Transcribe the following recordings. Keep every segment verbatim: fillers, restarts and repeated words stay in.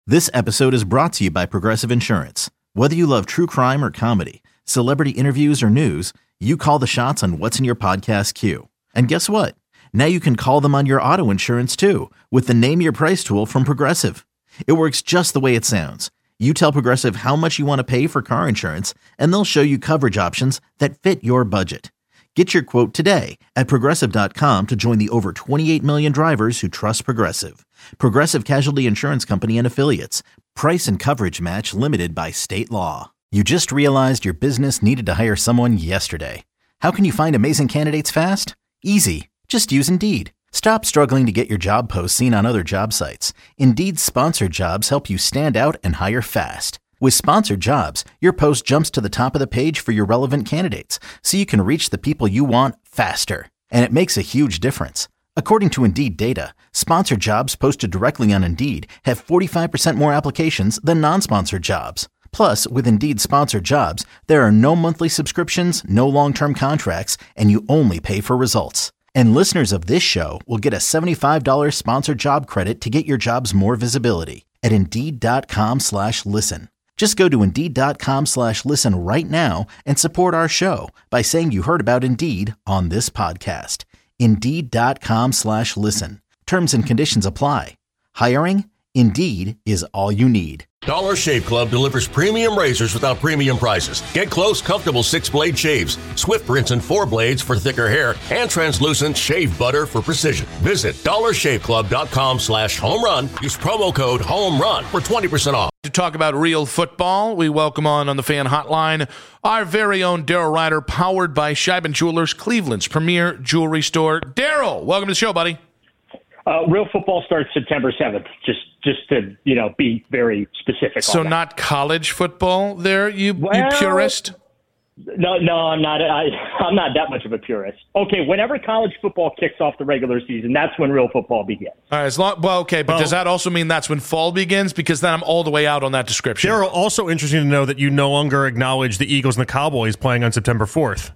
This episode is brought to you by Progressive Insurance. Whether you love true crime or comedy, celebrity interviews or news, you call the shots on what's in your podcast queue. And guess what? Now you can call them on your auto insurance too with the Name Your Price tool from Progressive. It works just the way it sounds. You tell Progressive how much you want to pay for car insurance, and they'll show you coverage options that fit your budget. Get your quote today at Progressive dot com to join the over twenty-eight million drivers who trust Progressive. Progressive Casualty Insurance Company and Affiliates. Price and coverage match limited by state law. You just realized your business needed to hire someone yesterday. How can you find amazing candidates fast? Easy. Just use Indeed. Stop struggling to get your job posts seen on other job sites. Indeed's sponsored jobs help you stand out and hire fast. With sponsored jobs, your post jumps to the top of the page for your relevant candidates, so you can reach the people you want faster. And it makes a huge difference. According to Indeed data, sponsored jobs posted directly on Indeed have forty-five percent more applications than non-sponsored jobs. Plus, with Indeed sponsored jobs, there are no monthly subscriptions, no long-term contracts, and you only pay for results. And listeners of this show will get a seventy-five dollars sponsored job credit to get your jobs more visibility at Indeed.com slash listen. Just go to Indeed.com slash listen right now and support our show by saying you heard about Indeed on this podcast. Indeed.com slash listen. Terms and conditions apply. Hiring? Indeed is all you need. Dollar Shave Club delivers premium razors without premium prices. Get close, comfortable six-blade shaves, swift rinse and four blades for thicker hair, and translucent shave butter for precision. Visit dollar shave club dot com slash home run. Use promo code HOMERUN for twenty percent off. To talk about real football, we welcome on on the fan hotline our very own Daryl Ryder, powered by Scheiben Jewelers, Cleveland's premier jewelry store. Daryl, welcome to the show, buddy. Uh, real football starts September seventh, just just to, you know, be very specific. So on that. Not college football there, you, well, you purist? No, no, I'm not. I, I'm not that much of a purist. Okay, whenever college football kicks off the regular season, that's when real football begins. All right, as long, well, okay, but well, does that also mean that's when fall begins? Because then I'm all the way out on that description. Daryl, also interesting to know that you no longer acknowledge the Eagles and the Cowboys playing on September fourth.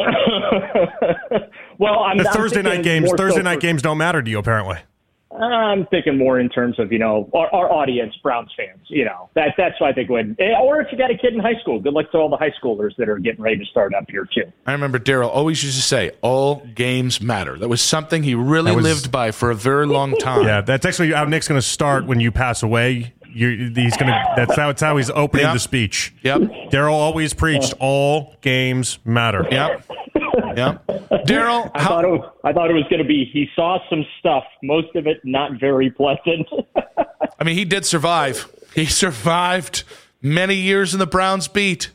Well, I'm the I'm Thursday night games. Thursday so night for, games don't matter to you, apparently. I'm thinking more in terms of, you know, our, our audience, Browns fans. You know, that that's what I think when, or if you got a kid in high school, good luck to all the high schoolers that are getting ready to start up here too. I remember Daryl always used to say, "All games matter." That was something he really was, lived by for a very long time. Yeah, that's actually how Nick's going to start when you pass away. You, he's gonna. That's how. That's how he's opening yep. the speech. Yep. Daryl always preached, "All games matter." Yep. Yeah, Daryl. I, thought it, I thought it was going to be. He saw some stuff. Most of it not very pleasant. I mean, he did survive. He survived many years in the Browns beat.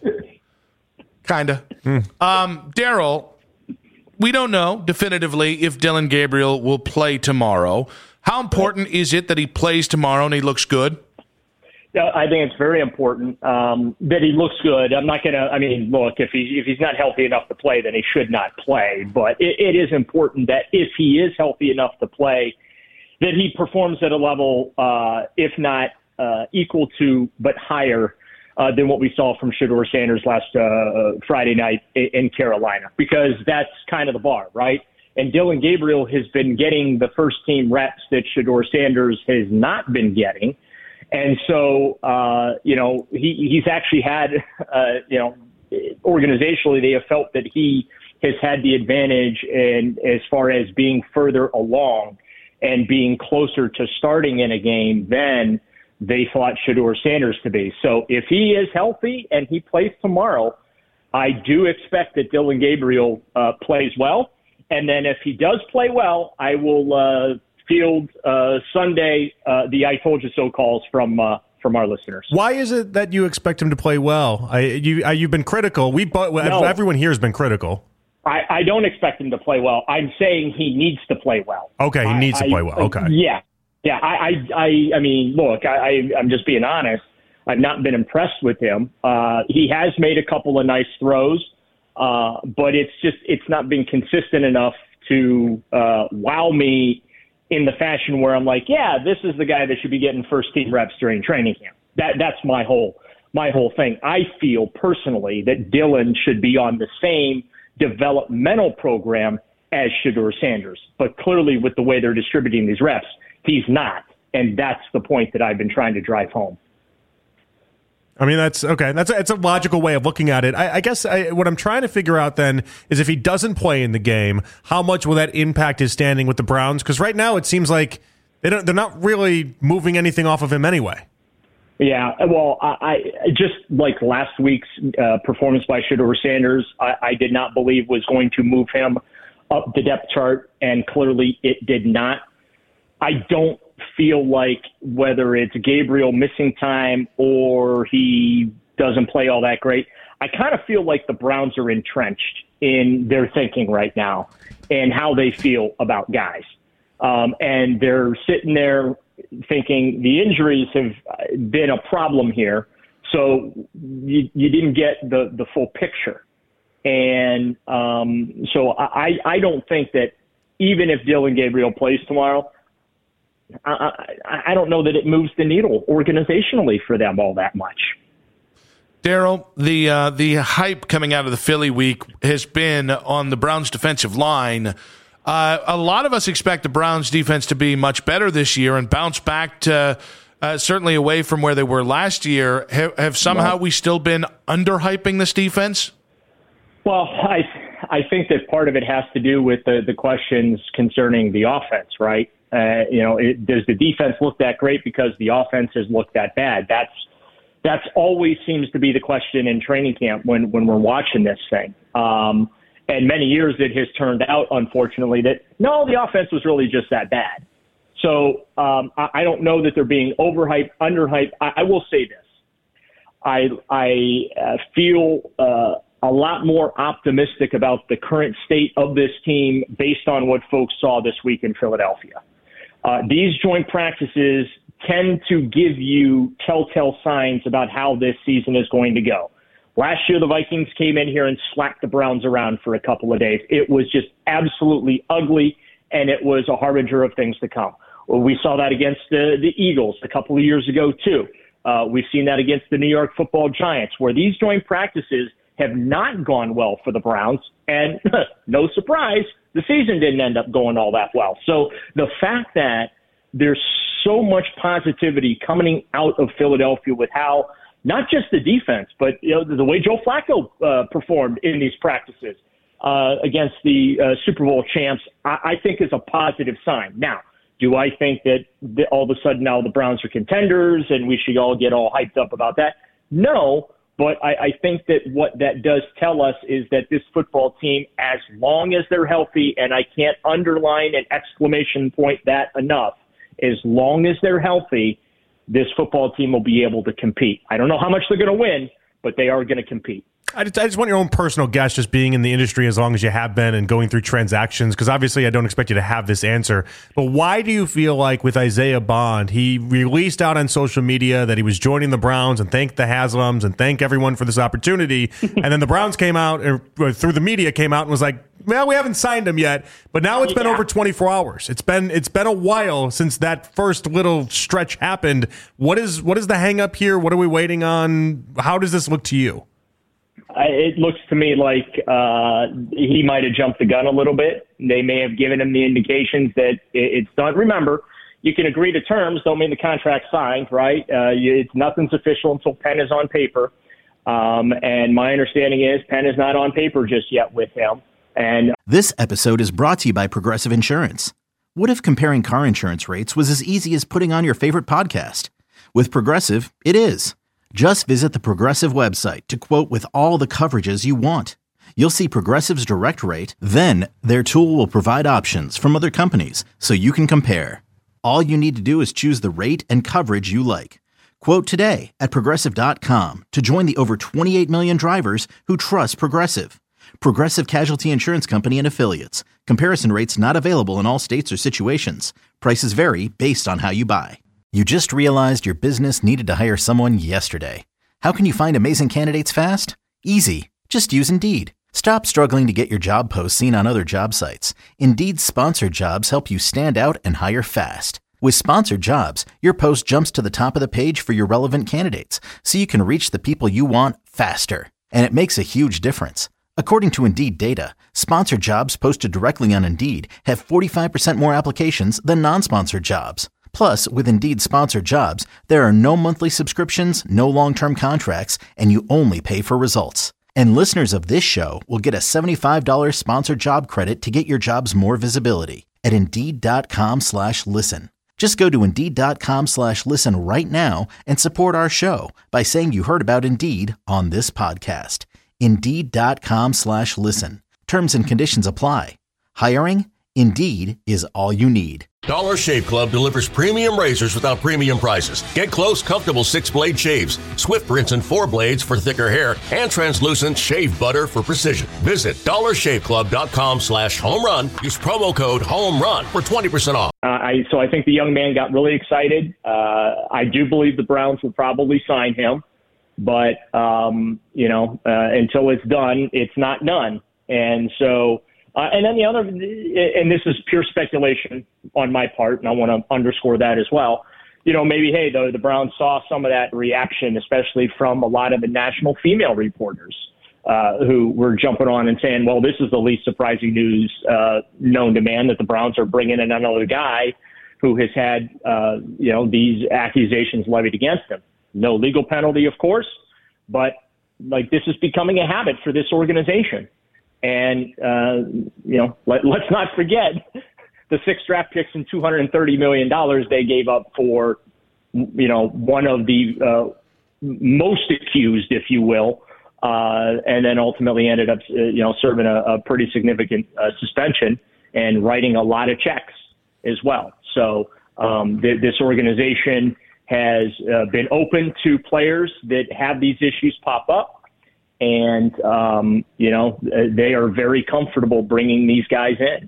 Kinda. Mm. Um, Daryl, we don't know definitively if Dillon Gabriel will play tomorrow. How important is it that he plays tomorrow and he looks good? Yeah, I think it's very important um, that he looks good. I'm not going to, I mean, look, if, he, if he's not healthy enough to play, then he should not play. But it, it is important that if he is healthy enough to play, that he performs at a level, uh, if not uh, equal to, but higher uh, than what we saw from Shedeur Sanders last uh, Friday night in Carolina, because that's kind of the bar, right? And Dillon Gabriel has been getting the first team reps that Shedeur Sanders has not been getting. And so, uh, you know, he, he's actually had, uh, you know, organizationally, they have felt that he has had the advantage in as far as being further along and being closer to starting in a game than they thought Shedeur Sanders to be. So if he is healthy and he plays tomorrow, I do expect that Dillon Gabriel uh, plays well. And then if he does play well, I will uh, field uh, Sunday uh, the "I told you so" calls from uh, from our listeners. Why is it that you expect him to play well? I, you, I, you've been critical. We, but no, everyone here has been critical. I, I don't expect him to play well. I'm saying he needs to play well. Okay, he needs I, to play well. Okay. I, yeah, yeah. I, I, I, I mean, look, I, I, I'm just being honest. I've not been impressed with him. Uh, he has made a couple of nice throws, uh, but it's just it's not been consistent enough to uh, wow me in the fashion where I'm like, yeah, this is the guy that should be getting first team reps during training camp. That that's my whole my whole thing. I feel personally that Dillon should be on the same developmental program as Shedeur Sanders, but clearly with the way they're distributing these reps, he's not. And that's the point that I've been trying to drive home. I mean, that's okay. That's a, it's a logical way of looking at it. I, I guess I, what I'm trying to figure out then is if he doesn't play in the game, how much will that impact his standing with the Browns? Because right now it seems like they don't, they're not really moving anything off of him anyway. Yeah, well, I, I just like last week's uh, performance by Shedeur Sanders, I, I did not believe was going to move him up the depth chart, and clearly it did not. I don't feel like whether it's Gabriel missing time or he doesn't play all that great, I kind of feel like the Browns are entrenched in their thinking right now and how they feel about guys. Um, and they're sitting there thinking the injuries have been a problem here, so you, you didn't get the, the full picture. And um, so I, I don't think that even if Dillon Gabriel plays tomorrow, I, I, I don't know that it moves the needle organizationally for them all that much. Daryl, the uh, the hype coming out of the Philly week has been on the Browns' defensive line. Uh, a lot of us expect the Browns' defense to be much better this year and bounce back to uh, certainly away from where they were last year. Have, have somehow we still been underhyping this defense? Well, I I think that part of it has to do with the, the questions concerning the offense, right? Uh, you know, it, does the defense look that great because the offense has looked that bad? That's that's always seems to be the question in training camp when, when we're watching this thing. Um, and many years it has turned out, unfortunately, that no, the offense was really just that bad. So um, I, I don't know that they're being overhyped, underhyped. I, I will say this. I, I uh, feel uh, a lot more optimistic about the current state of this team based on what folks saw this week in Philadelphia. Uh, these joint practices tend to give you telltale signs about how this season is going to go. Last year, the Vikings came in here and slapped the Browns around for a couple of days. It was just absolutely ugly, and it was a harbinger of things to come. Well, we saw that against the, the Eagles a couple of years ago, too. Uh, we've seen that against the New York Football Giants, where these joint practices have not gone well for the Browns, and no surprise, the season didn't end up going all that well. So the fact that there's so much positivity coming out of Philadelphia with how not just the defense, but you know the way Joe Flacco uh, performed in these practices uh, against the uh, Super Bowl champs, I, I think is a positive sign. Now, do I think that the, all of a sudden now the Browns are contenders and we should all get all hyped up about that? No. But I, I think that what that does tell us is that this football team, as long as they're healthy, and I can't underline an exclamation point that enough, as long as they're healthy, this football team will be able to compete. I don't know how much they're going to win, but they are going to compete. I just, I just want your own personal guess, just being in the industry as long as you have been and going through transactions, because obviously I don't expect you to have this answer. But why do you feel like with Isaiah Bond, he released out on social media that he was joining the Browns and thanked the Haslams and thank everyone for this opportunity, and then the Browns came out, or, or through the media came out and was like, well, we haven't signed him yet, but now it's been yeah. over twenty-four hours. It's been it's been a while since that first little stretch happened. What is what is the hang up here? What are we waiting on? How does this look to you? It looks to me like uh, he might have jumped the gun a little bit. They may have given him the indications that it's done. Remember, you can agree to terms, don't mean the contract's signed, right? Uh, it's nothing's official until pen is on paper. Um, and my understanding is pen is not on paper just yet with him. And this episode is brought to you by Progressive Insurance. What if comparing car insurance rates was as easy as putting on your favorite podcast? With Progressive, it is. Just visit the Progressive website to quote with all the coverages you want. You'll see Progressive's direct rate, then their tool will provide options from other companies so you can compare. All you need to do is choose the rate and coverage you like. Quote today at Progressive dot com to join the over twenty-eight million drivers who trust Progressive. Progressive Casualty Insurance Company and Affiliates. Comparison rates not available in all states or situations. Prices vary based on how you buy. You just realized your business needed to hire someone yesterday. How can you find amazing candidates fast? Easy. Just use Indeed. Stop struggling to get your job posts seen on other job sites. Indeed's sponsored jobs help you stand out and hire fast. With sponsored jobs, your post jumps to the top of the page for your relevant candidates, so you can reach the people you want faster. And it makes a huge difference. According to Indeed data, sponsored jobs posted directly on Indeed have forty-five percent more applications than non-sponsored jobs. Plus, with Indeed sponsored jobs, there are no monthly subscriptions, no long-term contracts, and you only pay for results. And listeners of this show will get a seventy-five dollars sponsored job credit to get your jobs more visibility at Indeed.com slash listen. Just go to Indeed.com slash listen right now and support our show by saying you heard about Indeed on this podcast. Indeed.com slash listen. Terms and conditions apply. Hiring? Indeed is all you need. Dollar Shave Club delivers premium razors without premium prices. Get close, comfortable six-blade shaves, Swift rinse and four blades for thicker hair, and translucent shave butter for precision. Visit dollarshaveclub.com slash home run. Use promo code home run for twenty percent off. Uh, I, so I think the young man got really excited. Uh, I do believe the Browns will probably sign him. But, um, you know, uh, until it's done, it's not done. And so... Uh, and then the other, and this is pure speculation on my part, and I want to underscore that as well. You know, maybe, hey, the, the Browns saw some of that reaction, especially from a lot of the national female reporters uh, who were jumping on and saying, well, this is the least surprising news uh, known to man, that the Browns are bringing in another guy who has had, uh, you know, these accusations levied against him. No legal penalty, of course, but like this is becoming a habit for this organization. And, uh, you know, let, let's not forget the six draft picks and two hundred thirty million dollars they gave up for, you know, one of the uh, most accused, if you will, uh, and then ultimately ended up, uh, you know, serving a, a pretty significant uh, suspension and writing a lot of checks as well. So um, th- this organization has uh, been open to players that have these issues pop up. And, um, you know, they are very comfortable bringing these guys in.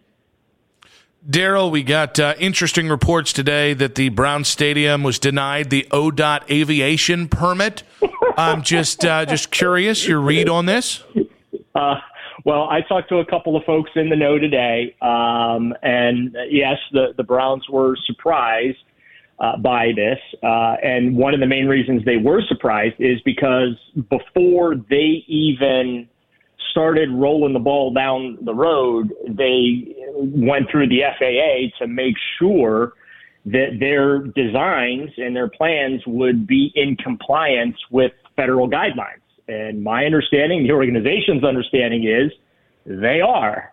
Daryl, we got uh, interesting reports today that the Brown Stadium was denied the O D O T aviation permit. I'm just uh, just curious, your read on this? Uh, well, I talked to a couple of folks in the know today, um, and yes, the, the Browns were surprised Uh, by this. Uh, and one of the main reasons they were surprised is because before they even started rolling the ball down the road, they went through the F A A to make sure that their designs and their plans would be in compliance with federal guidelines. And my understanding, the organization's understanding is they are.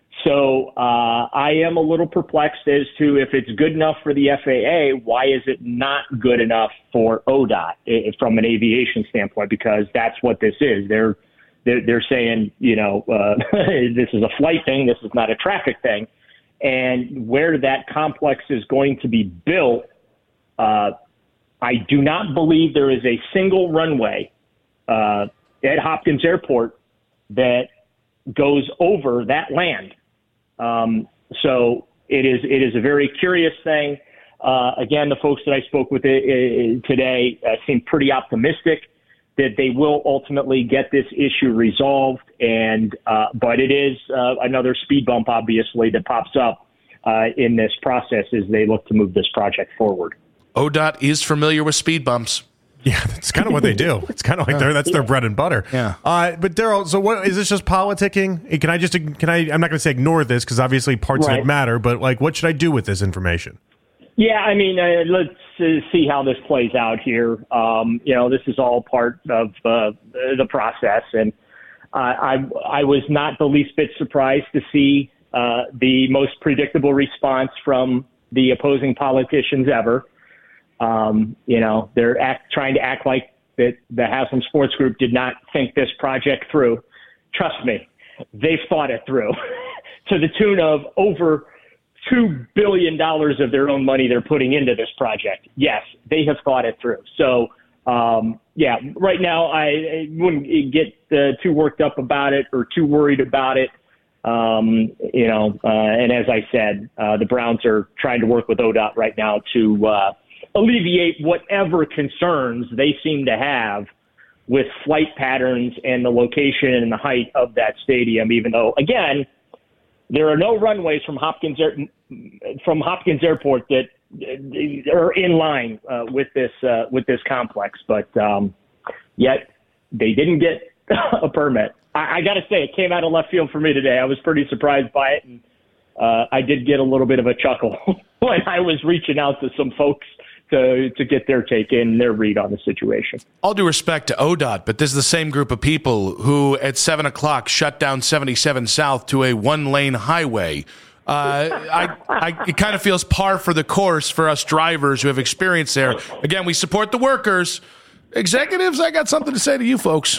So uh, I am a little perplexed as to if it's good enough for the F A A, why is it not good enough for O D O T from an aviation standpoint? Because that's what this is. They're they're, they're saying, you know, uh, this is a flight thing. This is not a traffic thing. And where that complex is going to be built, uh, I do not believe there is a single runway uh, at Hopkins Airport that goes over that land. Um, so it is, it is a very curious thing. Uh, again, the folks that I spoke with it, it, today uh, seem pretty optimistic that they will ultimately get this issue resolved. And, uh, but it is uh, another speed bump, obviously, that pops up uh, in this process as they look to move this project forward. O D O T is familiar with speed bumps. Yeah, that's kind of what they do. It's kind of like their that's their bread and butter. Yeah. Uh, but Daryl, so what is this just politicking? Can I just can I? I'm not going to say ignore this because obviously parts right. of it matter. But like, what should I do with this information? Yeah, I mean, uh, let's uh, see how this plays out here. Um, you know, this is all part of uh, the process, and uh, I I was not the least bit surprised to see uh, the most predictable response from the opposing politicians ever. Um, you know, they're act, trying to act like that the Haslam Sports Group did not think this project through. Trust me, they've thought it through to the tune of over two billion dollars of their own money they're putting into this project. Yes, they have thought it through. So, um, yeah, right now I, I wouldn't get uh, too worked up about it or too worried about it. Um, you know, uh, and as I said, uh, the Browns are trying to work with O D O T right now to uh, alleviate whatever concerns they seem to have with flight patterns and the location and the height of that stadium, even though, again, there are no runways from Hopkins Air, from Hopkins Airport that are in line uh, with this uh, with this complex, but um, yet they didn't get a permit. I, I got to say, it came out of left field for me today. I was pretty surprised by it, and uh, I did get a little bit of a chuckle when I was reaching out to some folks to to get their take and their read on the situation. All due respect to O D O T, but this is the same group of people who at seven o'clock shut down seventy-seven South to a one-lane highway. Uh, I, I, it kind of feels par for the course for us drivers who have experience there. Again, we support the workers. Executives, I got something to say to you folks.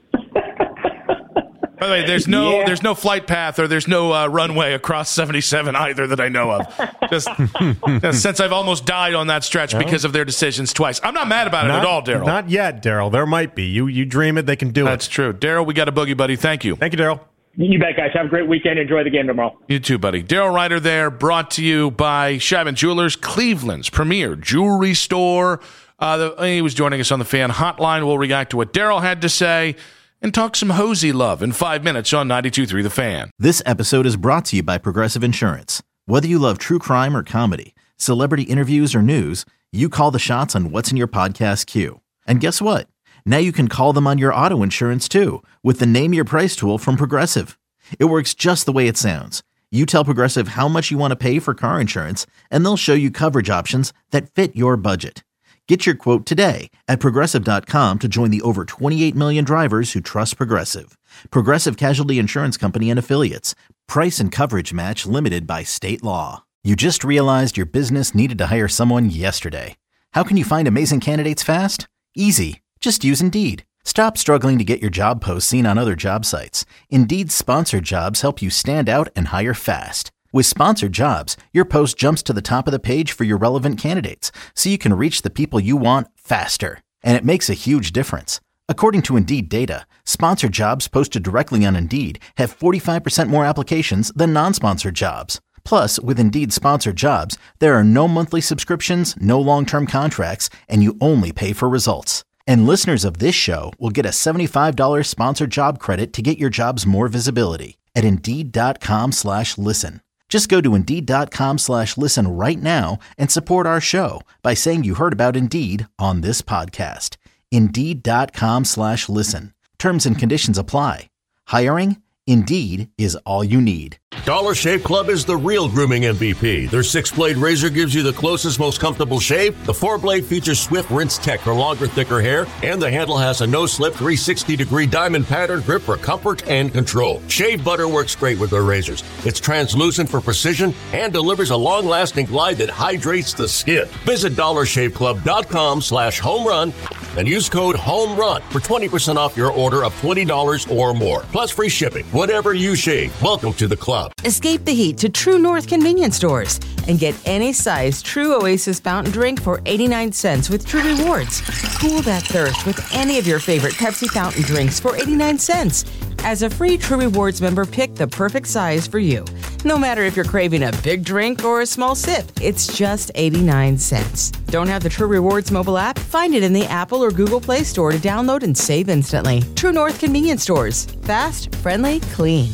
By the way, there's no yeah. there's no flight path or there's no uh, runway across seventy-seven either that I know of. Just, just since I've almost died on that stretch no. because of their decisions twice. I'm not mad about not, it at all, Daryl. Not yet, Daryl. There might be. You you dream it, they can do That's it. That's true. Daryl, we got a boogie, buddy. Thank you. Thank you, Daryl. You bet, guys. Have a great weekend. Enjoy the game tomorrow. You too, buddy. Daryl Ryder there, brought to you by Shabin Jewelers, Cleveland's premier jewelry store. Uh, the, he was joining us on the Fan Hotline. We'll react to what Daryl had to say and talk some Hosey love in five minutes on ninety-two point three The Fan. This episode is brought to you by Progressive Insurance. Whether you love true crime or comedy, celebrity interviews or news, you call the shots on what's in your podcast queue. And guess what? Now you can call them on your auto insurance too with the Name Your Price tool from Progressive. It works just the way it sounds. You tell Progressive how much you want to pay for car insurance, and they'll show you coverage options that fit your budget. Get your quote today at Progressive dot com to join the over twenty-eight million drivers who trust Progressive. Progressive Casualty Insurance Company and Affiliates. Price and coverage match limited by state law. You just realized your business needed to hire someone yesterday. How can you find amazing candidates fast? Easy. Just use Indeed. Stop struggling to get your job posts seen on other job sites. Indeed's sponsored jobs help you stand out and hire fast. With sponsored jobs, your post jumps to the top of the page for your relevant candidates, so you can reach the people you want faster. And it makes a huge difference. According to Indeed data, sponsored jobs posted directly on Indeed have forty-five percent more applications than non-sponsored jobs. Plus, with Indeed sponsored jobs, there are no monthly subscriptions, no long-term contracts, and you only pay for results. And listeners of this show will get a seventy-five dollars sponsored job credit to get your jobs more visibility at Indeed.com slash listen. Just go to Indeed.com slash listen right now and support our show by saying you heard about Indeed on this podcast. Indeed.com slash listen. Terms and conditions apply. Hiring? Indeed is all you need. Dollar Shave Club is the real grooming M V P. Their six-blade razor gives you the closest, most comfortable shave. The four-blade features Swift Rinse Tech for longer, thicker hair. And the handle has a no-slip three hundred sixty degree diamond pattern grip for comfort and control. Shave butter works great with their razors. It's translucent for precision and delivers a long-lasting glide that hydrates the skin. Visit dollarshaveclub.com slash home run and use code HOMERUN for twenty percent off your order of twenty dollars or more. Plus free shipping. Whatever you shave, welcome to the club. Escape the heat to True North convenience stores and get any size True Oasis fountain drink for eighty-nine cents with True Rewards. Cool that thirst with any of your favorite Pepsi fountain drinks for eighty-nine cents. As a free True Rewards member, pick the perfect size for you. No matter if you're craving a big drink or a small sip, it's just eighty-nine cents. Don't have the True Rewards mobile app? Find it in the Apple or Google Play Store to download and save instantly. True North convenience stores. Fast, friendly, clean.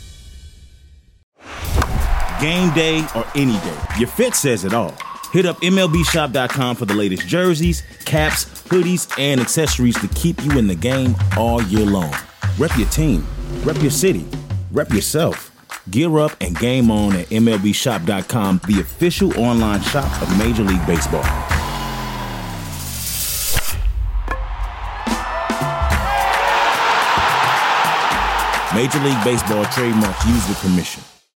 Game day or any day, your fit says it all. Hit up M L B shop dot com for the latest jerseys, caps, hoodies, and accessories to keep you in the game all year long. Rep your team, rep your city, rep yourself. Gear up and game on at M L B shop dot com, the official online shop of Major League Baseball. Major League Baseball trademarks used with permission.